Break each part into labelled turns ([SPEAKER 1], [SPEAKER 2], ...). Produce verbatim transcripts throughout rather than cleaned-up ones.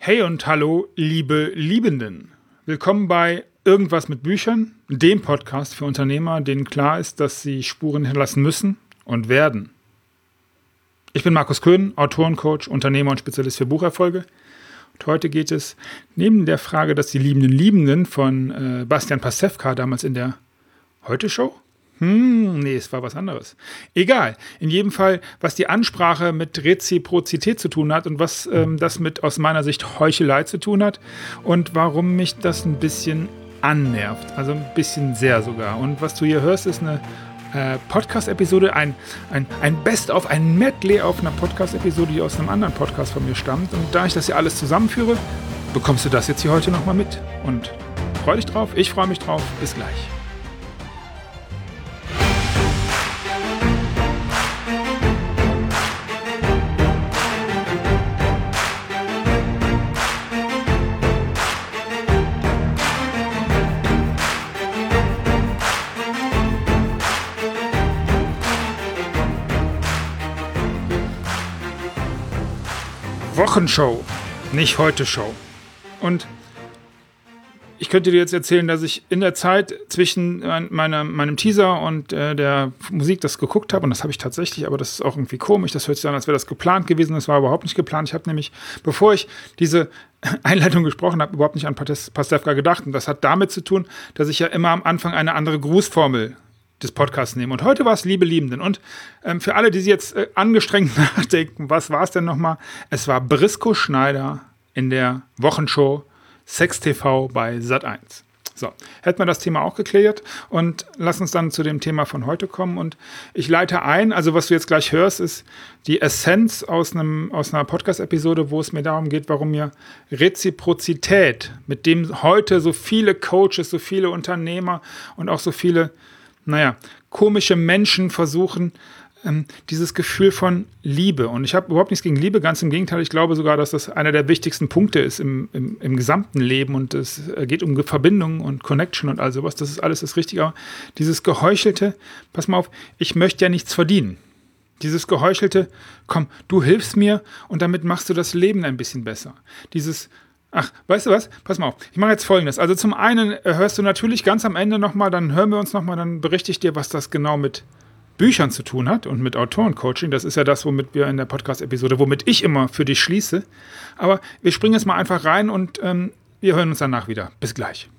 [SPEAKER 1] Hey und hallo, liebe Liebenden. Willkommen bei Irgendwas mit Büchern, dem Podcast für Unternehmer, denen klar ist, dass sie Spuren hinterlassen müssen und werden. Ich bin Markus Köhn, Autorencoach, Unternehmer und Spezialist für Bucherfolge. Und heute geht es neben der Frage, dass die liebenden Liebenden von äh, Bastian Pastewka damals in der Heute-Show? Hm, nee, es war was anderes. Egal. In jedem Fall, was die Ansprache mit Reziprozität zu tun hat und was ähm, das mit aus meiner Sicht Heuchelei zu tun hat und warum mich das ein bisschen annervt. Also ein bisschen sehr sogar. Und was du hier hörst, ist eine äh, Podcast-Episode, ein, ein, ein Best-of, ein Medley auf einer Podcast-Episode, die aus einem anderen Podcast von mir stammt. Und da ich das hier alles zusammenführe, bekommst du das jetzt hier heute nochmal mit. Und freu dich drauf, ich freue mich drauf. Bis gleich. Wochenshow, nicht Heute-Show. Und ich könnte dir jetzt erzählen, dass ich in der Zeit zwischen meiner, meinem Teaser und äh, der Musik das geguckt habe. Und das habe ich tatsächlich, aber das ist auch irgendwie komisch. Das hört sich an, als wäre das geplant gewesen. Das war überhaupt nicht geplant. Ich habe nämlich, bevor ich diese Einleitung gesprochen habe, überhaupt nicht an Pastewka gedacht. Und das hat damit zu tun, dass ich ja immer am Anfang eine andere Grußformel des Podcasts nehmen. Und heute war es Liebe Liebenden. Und ähm, für alle, die sich jetzt äh, angestrengt nachdenken, was war es denn nochmal? Es war Brisco Schneider in der Wochenshow Sex T V bei Sat eins. So, hätten wir das Thema auch geklärt und lass uns dann zu dem Thema von heute kommen. Und ich leite ein, also was du jetzt gleich hörst, ist die Essenz aus, einem, aus einer Podcast-Episode, wo es mir darum geht, warum mir Reziprozität, mit dem heute so viele Coaches, so viele Unternehmer und auch so viele naja, komische Menschen versuchen, ähm, dieses Gefühl von Liebe. Und ich habe überhaupt nichts gegen Liebe, ganz im Gegenteil. Ich glaube sogar, dass das einer der wichtigsten Punkte ist im, im, im gesamten Leben. Und es geht um Verbindung und Connection und all sowas. Das ist alles das Richtige. Aber dieses Geheuchelte, pass mal auf, ich möchte ja nichts verdienen. Dieses Geheuchelte, komm, du hilfst mir und damit machst du das Leben ein bisschen besser. Dieses Ach, weißt du was? Pass mal auf. Ich mache jetzt Folgendes. Also zum einen hörst du natürlich ganz am Ende nochmal, dann hören wir uns nochmal, dann berichte ich dir, was das genau mit Büchern zu tun hat und mit Autorencoaching. Das ist ja das, womit wir in der Podcast-Episode, womit ich immer für dich schließe. Aber wir springen jetzt mal einfach rein und ähm, wir hören uns danach wieder. Bis gleich.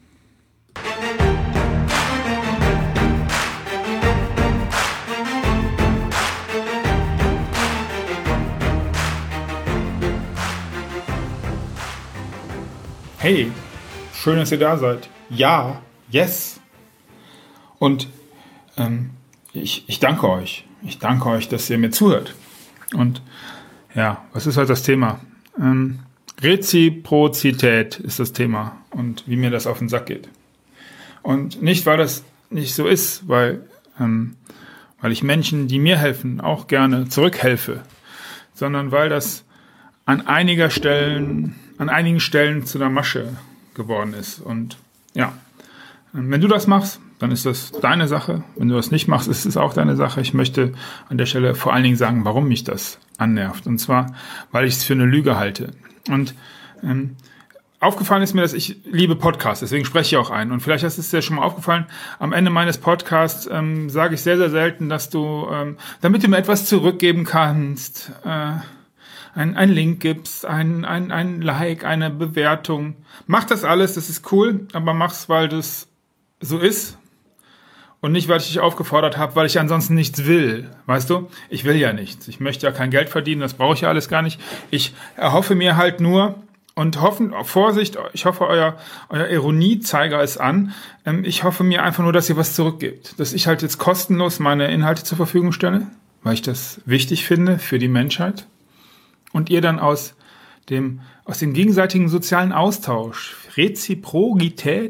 [SPEAKER 1] Hey, schön, dass ihr da seid. Ja, yes. Und ähm, ich, ich danke euch. Ich danke euch, dass ihr mir zuhört. Und ja, was ist halt das Thema? Ähm, Reziprozität ist das Thema und wie mir das auf den Sack geht. Und nicht, weil das nicht so ist, weil, ähm, weil ich Menschen, die mir helfen, auch gerne zurückhelfe, sondern weil das an einiger Stellen, an einigen Stellen zu einer Masche geworden ist. Und ja, wenn du das machst, dann ist das deine Sache. Wenn du das nicht machst, ist es auch deine Sache. Ich möchte an der Stelle vor allen Dingen sagen, warum mich das annervt. Und zwar, weil ich es für eine Lüge halte. Und ähm, aufgefallen ist mir, dass ich liebe Podcasts, deswegen spreche ich auch ein. Und vielleicht ist es dir schon mal aufgefallen, am Ende meines Podcasts ähm, sage ich sehr, sehr selten, dass du, ähm, damit du mir etwas zurückgeben kannst, äh, Ein, ein Link gibst, ein, ein, ein Like, eine Bewertung. Mach das alles, das ist cool, aber mach's, weil das so ist und nicht, weil ich dich aufgefordert habe, weil ich ansonsten nichts will. Weißt du? Ich will ja nichts. Ich möchte ja kein Geld verdienen, das brauche ich ja alles gar nicht. Ich erhoffe mir halt nur und hoffen, Vorsicht, ich hoffe, euer, euer Ironiezeiger ist an. Ich hoffe mir einfach nur, dass ihr was zurückgebt. Dass ich halt jetzt kostenlos meine Inhalte zur Verfügung stelle, weil ich das wichtig finde für die Menschheit. Und ihr dann aus dem, aus dem gegenseitigen sozialen Austausch, Reziprozität,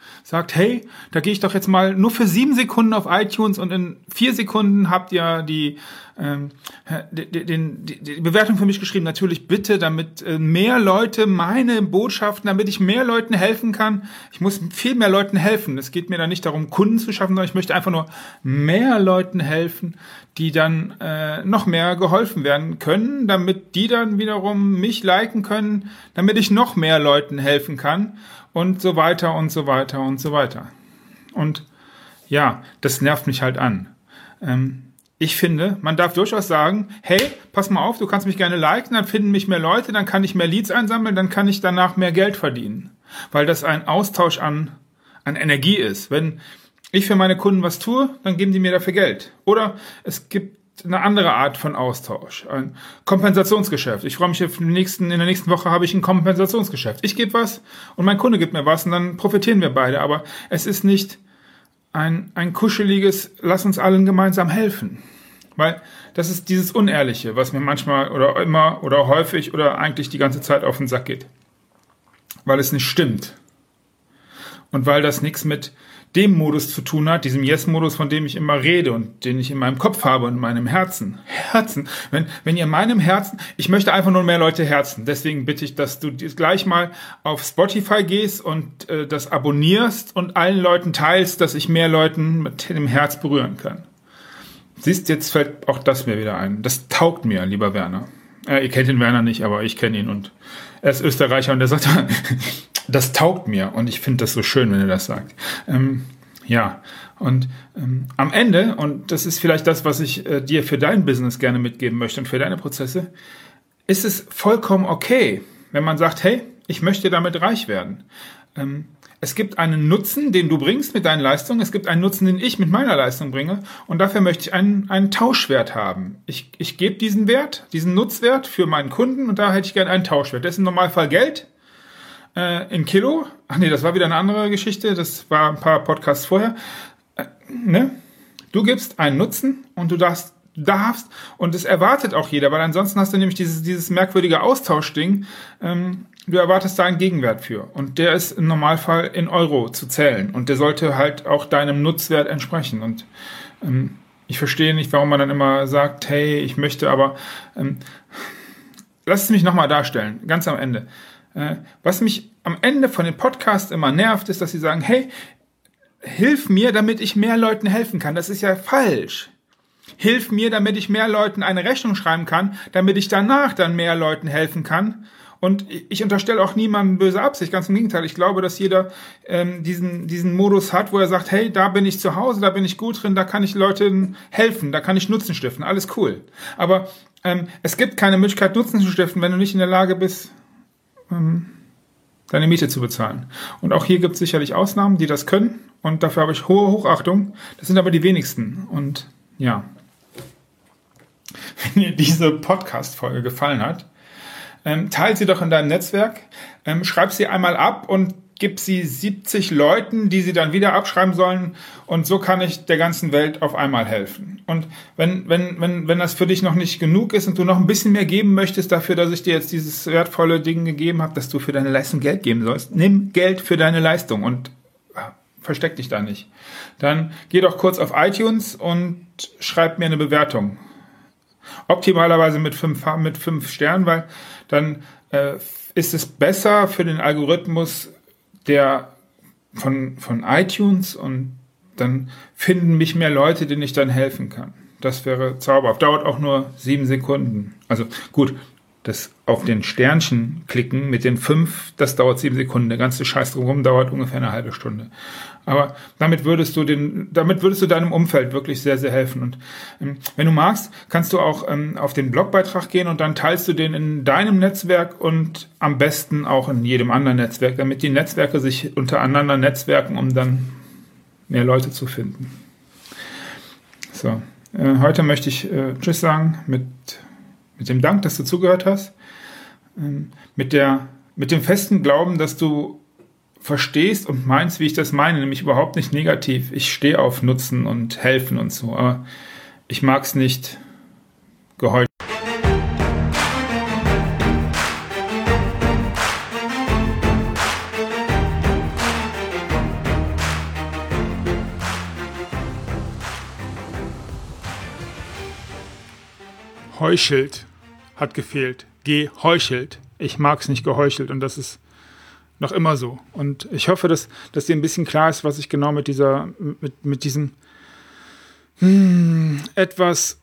[SPEAKER 1] sagt, hey, da gehe ich doch jetzt mal nur für sieben Sekunden auf iTunes und in vier Sekunden habt ihr die, ähm, die, die, die, die Bewertung für mich geschrieben. Natürlich bitte, damit äh, mehr Leute meine Botschaften, damit ich mehr Leuten helfen kann. Ich muss viel mehr Leuten helfen. Es geht mir da nicht darum, Kunden zu schaffen, sondern ich möchte einfach nur mehr Leuten helfen, die dann äh, noch mehr geholfen werden können, damit die dann wiederum mich liken können, damit ich noch mehr Leuten helfen kann. Und so weiter und so weiter und so weiter. Und ja, das nervt mich halt an. Ähm, ich finde, man darf durchaus sagen, hey, pass mal auf, du kannst mich gerne liken, dann finden mich mehr Leute, dann kann ich mehr Leads einsammeln, dann kann ich danach mehr Geld verdienen. Weil das ein Austausch an, an Energie ist. Wenn ich für meine Kunden was tue, dann geben die mir dafür Geld. Oder es gibt eine andere Art von Austausch, ein Kompensationsgeschäft. Ich freue mich, in der nächsten, in der nächsten Woche habe ich ein Kompensationsgeschäft. Ich gebe was und mein Kunde gibt mir was und dann profitieren wir beide. Aber es ist nicht ein, ein kuscheliges, lass uns allen gemeinsam helfen. Weil das ist dieses Unehrliche, was mir manchmal oder immer oder häufig oder eigentlich die ganze Zeit auf den Sack geht. Weil es nicht stimmt. Und weil das nichts mit dem Modus zu tun hat, diesem Yes-Modus, von dem ich immer rede und den ich in meinem Kopf habe und in meinem Herzen. Herzen. Wenn, wenn ihr in meinem Herzen, ich möchte einfach nur mehr Leute herzen. Deswegen bitte ich, dass du gleich mal auf Spotify gehst und äh, das abonnierst und allen Leuten teilst, dass ich mehr Leuten mit dem Herz berühren kann. Siehst, jetzt fällt auch das mir wieder ein. Das taugt mir, lieber Werner. Äh, ihr kennt den Werner nicht, aber ich kenne ihn und er ist Österreicher und er sagt, das taugt mir und ich finde das so schön, wenn er das sagt. Ähm, ja, und ähm, am Ende, und das ist vielleicht das, was ich äh, dir für dein Business gerne mitgeben möchte und für deine Prozesse, ist es vollkommen okay, wenn man sagt, hey, ich möchte damit reich werden. Ähm, es gibt einen Nutzen, den du bringst mit deinen Leistungen, es gibt einen Nutzen, den ich mit meiner Leistung bringe und dafür möchte ich einen, einen Tauschwert haben. Ich, ich gebe diesen Wert, diesen Nutzwert für meinen Kunden und da hätte ich gerne einen Tauschwert. Das ist im Normalfall Geld. Äh, in Kilo, ach nee, das war wieder eine andere Geschichte, das war ein paar Podcasts vorher, äh, ne? Du gibst einen Nutzen und du darfst, darfst und das erwartet auch jeder, weil ansonsten hast du nämlich dieses, dieses merkwürdige Austauschding, ähm, du erwartest da einen Gegenwert für und der ist im Normalfall in Euro zu zählen und der sollte halt auch deinem Nutzwert entsprechen und ähm, ich verstehe nicht, warum man dann immer sagt, hey, ich möchte aber, ähm, lass es mich nochmal darstellen, ganz am Ende. Was mich am Ende von den Podcasts immer nervt, ist, dass sie sagen, hey, hilf mir, damit ich mehr Leuten helfen kann. Das ist ja falsch. Hilf mir, damit ich mehr Leuten eine Rechnung schreiben kann, damit ich danach dann mehr Leuten helfen kann. Und ich unterstelle auch niemandem böse Absicht, ganz im Gegenteil. Ich glaube, dass jeder ähm, diesen, diesen Modus hat, wo er sagt, hey, da bin ich zu Hause, da bin ich gut drin, da kann ich Leuten helfen, da kann ich Nutzen stiften, alles cool. Aber ähm, es gibt keine Möglichkeit, Nutzen zu stiften, wenn du nicht in der Lage bist, deine Miete zu bezahlen. Und auch hier gibt es sicherlich Ausnahmen, die das können und dafür habe ich hohe Hochachtung. Das sind aber die wenigsten. Und ja, wenn dir diese Podcast-Folge gefallen hat, ähm, teile sie doch in deinem Netzwerk, ähm, schreib sie einmal ab und gib sie siebzig Leuten, die sie dann wieder abschreiben sollen und so kann ich der ganzen Welt auf einmal helfen. Und wenn, wenn, wenn, wenn das für dich noch nicht genug ist und du noch ein bisschen mehr geben möchtest dafür, dass ich dir jetzt dieses wertvolle Ding gegeben habe, dass du für deine Leistung Geld geben sollst, nimm Geld für deine Leistung und versteck dich da nicht. Dann geh doch kurz auf iTunes und schreib mir eine Bewertung. Optimalerweise mit fünf, mit fünf Sternen, weil dann äh, ist es besser für den Algorithmus, der von, von iTunes und dann finden mich mehr Leute, denen ich dann helfen kann. Das wäre zauberhaft. Dauert auch nur sieben Sekunden. Also gut, das auf den Sternchen klicken mit den fünf, das dauert sieben Sekunden. Der ganze Scheiß drumherum dauert ungefähr eine halbe Stunde. Aber damit würdest du den, damit würdest du deinem Umfeld wirklich sehr, sehr helfen. Und ähm, wenn du magst, kannst du auch ähm, auf den Blogbeitrag gehen und dann teilst du den in deinem Netzwerk und am besten auch in jedem anderen Netzwerk, damit die Netzwerke sich untereinander netzwerken, um dann mehr Leute zu finden. So, äh, heute möchte ich äh, Tschüss sagen mit mit dem Dank, dass du zugehört hast, ähm, mit der mit dem festen Glauben, dass du verstehst und meinst, wie ich das meine, nämlich überhaupt nicht negativ. Ich stehe auf Nutzen und Helfen und so, aber ich mag es nicht geheuchelt. geheuchelt hat gefehlt. Geheuchelt. Ich mag es nicht geheuchelt und das ist noch immer so. Und ich hoffe, dass, dass dir ein bisschen klar ist, was ich genau mit dieser, mit, mit diesem hm, etwas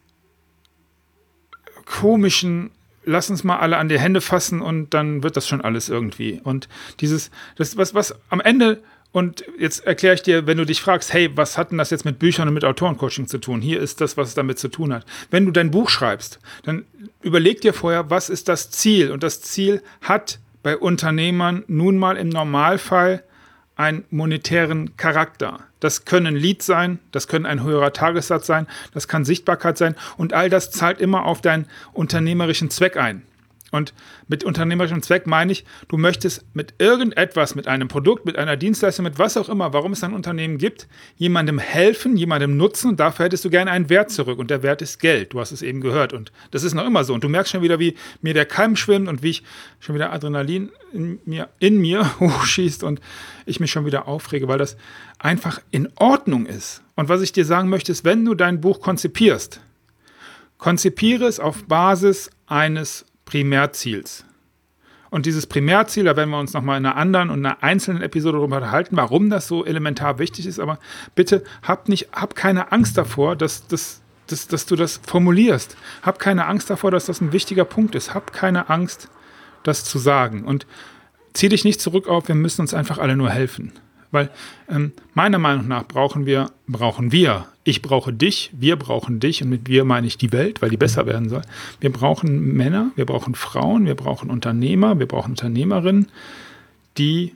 [SPEAKER 1] komischen, lass uns mal alle an die Hände fassen und dann wird das schon alles irgendwie. Und dieses, das, was, was am Ende, und jetzt erkläre ich dir, wenn du dich fragst, hey, was hat denn das jetzt mit Büchern und mit Autorencoaching zu tun? Hier ist das, was es damit zu tun hat. Wenn du dein Buch schreibst, dann überleg dir vorher, was ist das Ziel? Und das Ziel hat bei Unternehmern nun mal im Normalfall einen monetären Charakter. Das können Leads sein, das können ein höherer Tagessatz sein, das kann Sichtbarkeit sein und all das zahlt immer auf deinen unternehmerischen Zweck ein. Und mit unternehmerischem Zweck meine ich, du möchtest mit irgendetwas, mit einem Produkt, mit einer Dienstleistung, mit was auch immer, warum es ein Unternehmen gibt, jemandem helfen, jemandem nutzen und dafür hättest du gerne einen Wert zurück und der Wert ist Geld, du hast es eben gehört und das ist noch immer so und du merkst schon wieder, wie mir der Keim schwimmt und wie ich schon wieder Adrenalin in mir, in mir hochschießt und ich mich schon wieder aufrege, weil das einfach in Ordnung ist. Und was ich dir sagen möchte, ist, wenn du dein Buch konzipierst, konzipiere es auf Basis eines Primärziels. Und dieses Primärziel, da werden wir uns nochmal in einer anderen und einer einzelnen Episode darüber unterhalten, warum das so elementar wichtig ist, aber bitte hab, nicht, hab keine Angst davor, dass, dass, dass, dass du das formulierst. Hab keine Angst davor, dass das ein wichtiger Punkt ist. Hab keine Angst, das zu sagen. Und zieh dich nicht zurück auf, wir müssen uns einfach alle nur helfen. Weil ähm, meiner Meinung nach brauchen wir, brauchen wir, ich brauche dich, wir brauchen dich und mit wir meine ich die Welt, weil die besser werden soll. Wir brauchen Männer, wir brauchen Frauen, wir brauchen Unternehmer, wir brauchen Unternehmerinnen, die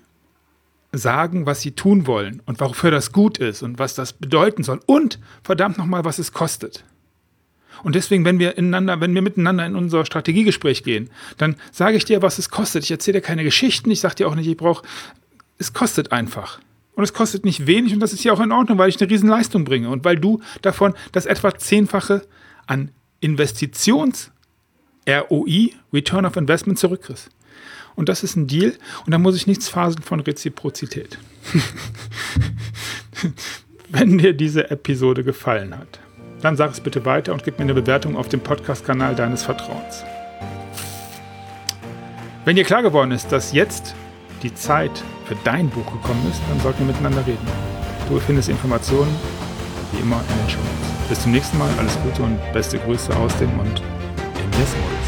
[SPEAKER 1] sagen, was sie tun wollen und wofür das gut ist und was das bedeuten soll und verdammt nochmal, was es kostet. Und deswegen, wenn wir ineinander, wenn wir miteinander in unser Strategiegespräch gehen, dann sage ich dir, was es kostet. Ich erzähle dir keine Geschichten, ich sage dir auch nicht, ich brauche, es kostet einfach. Und es kostet nicht wenig und das ist ja auch in Ordnung, weil ich eine riesen Leistung bringe und weil du davon das etwa Zehnfache an Investitions-R O I, Return of Investment, zurückkriegst. Und das ist ein Deal und da muss ich nichts faseln von Reziprozität. Wenn dir diese Episode gefallen hat, dann sag es bitte weiter und gib mir eine Bewertung auf dem Podcast-Kanal deines Vertrauens. Wenn dir klar geworden ist, dass jetzt die Zeit für dein Buch gekommen ist, dann sollten wir miteinander reden. Du findest Informationen, wie immer, in den Shownotes. Bis zum nächsten Mal, alles Gute und beste Grüße aus dem und in der Soul.